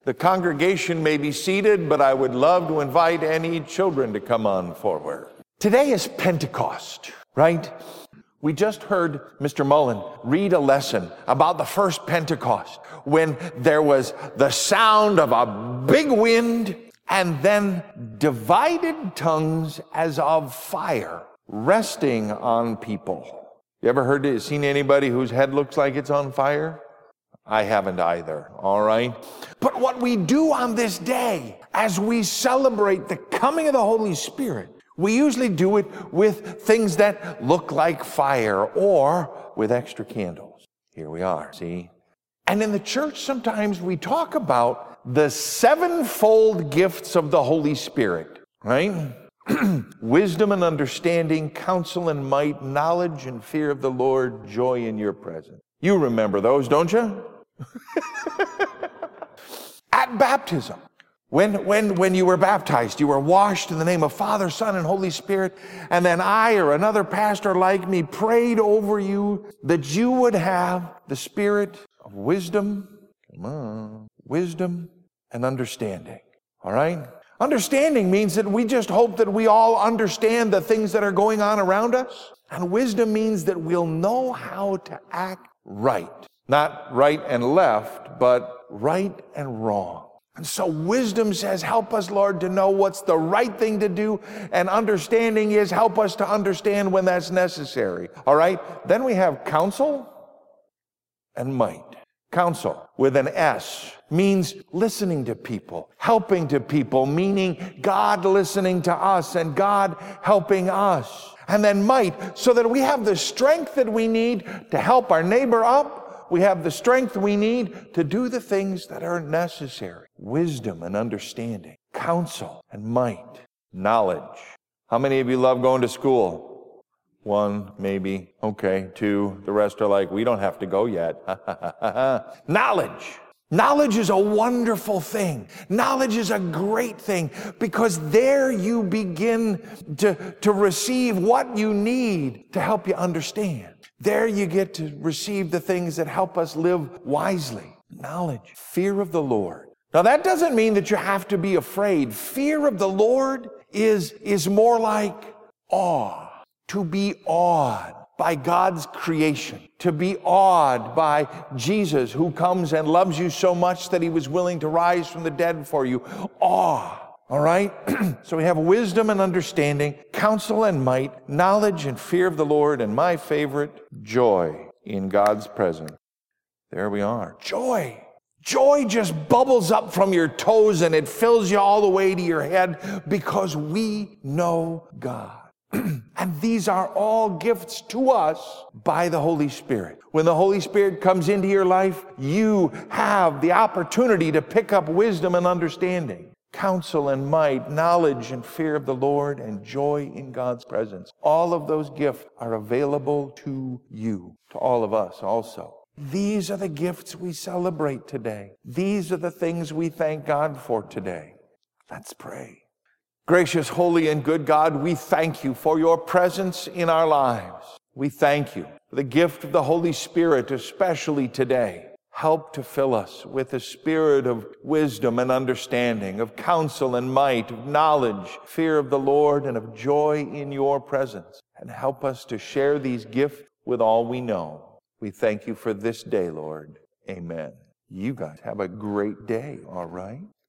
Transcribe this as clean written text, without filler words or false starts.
The congregation may be seated, but I would love to invite any children to come on forward. Today is Pentecost, right? We just heard Mr. Mullen read a lesson about the first Pentecost when there was the sound of a big wind and then divided tongues as of fire resting on people. You ever seen anybody whose head looks like it's on fire? I haven't either, all right? But what we do on this day, as we celebrate the coming of the Holy Spirit, we usually do it with things that look like fire or with extra candles. Here we are, see? And in the church, sometimes we talk about the sevenfold gifts of the Holy Spirit, right? Wisdom and understanding, counsel and might, knowledge and fear of the Lord, joy in your presence. You remember those, don't you? At baptism, when you were baptized, you were washed in the name of Father, Son, and Holy Spirit, and then I or another pastor like me prayed over you that you would have the spirit of wisdom, wisdom and understanding, all right? Understanding means that we just hope that we all understand the things that are going on around us, and wisdom means that we'll know how to act right. Not right and left, but right and wrong. And so wisdom says, help us, Lord, to know what's the right thing to do. And understanding is, help us to understand when that's necessary. All right? Then we have counsel and might. Counsel with an S means listening to people, helping to people, meaning God listening to us and God helping us. And then might, so that we have the strength that we need to help our neighbor up. We have the strength we need to do the things that are necessary. Wisdom and understanding, counsel and might, knowledge. How many of you love going to school? One, maybe. Okay, two. The rest are like, we don't have to go yet. Knowledge. Knowledge is a wonderful thing. Knowledge is a great thing because there you begin to receive what you need to help you understand. There you get to receive the things that help us live wisely. Knowledge, fear of the Lord. Now that doesn't mean that you have to be afraid. Fear of the Lord is more like awe. To be awed by God's creation. To be awed by Jesus who comes and loves you so much that he was willing to rise from the dead for you. Awe. All right? So we have wisdom and understanding, counsel and might, knowledge and fear of the Lord, and my favorite, joy in God's presence. There we are. Joy. Joy just bubbles up from your toes and it fills you all the way to your head because we know God. And these are all gifts to us by the Holy Spirit. When the Holy Spirit comes into your life, you have the opportunity to pick up wisdom and understanding. Counsel and might, knowledge and fear of the Lord, and joy in God's presence. All of those gifts are available to you, to all of us also. These are the gifts we celebrate today. These are the things we thank God for today. Let's pray. Gracious, holy, and good God, we thank you for your presence in our lives. We thank you for the gift of the Holy Spirit, especially today. Help to fill us with the spirit of wisdom and understanding, of counsel and might, of knowledge, fear of the Lord, and of joy in your presence. And help us to share these gifts with all we know. We thank you for this day, Lord. Amen. You guys have a great day, all right?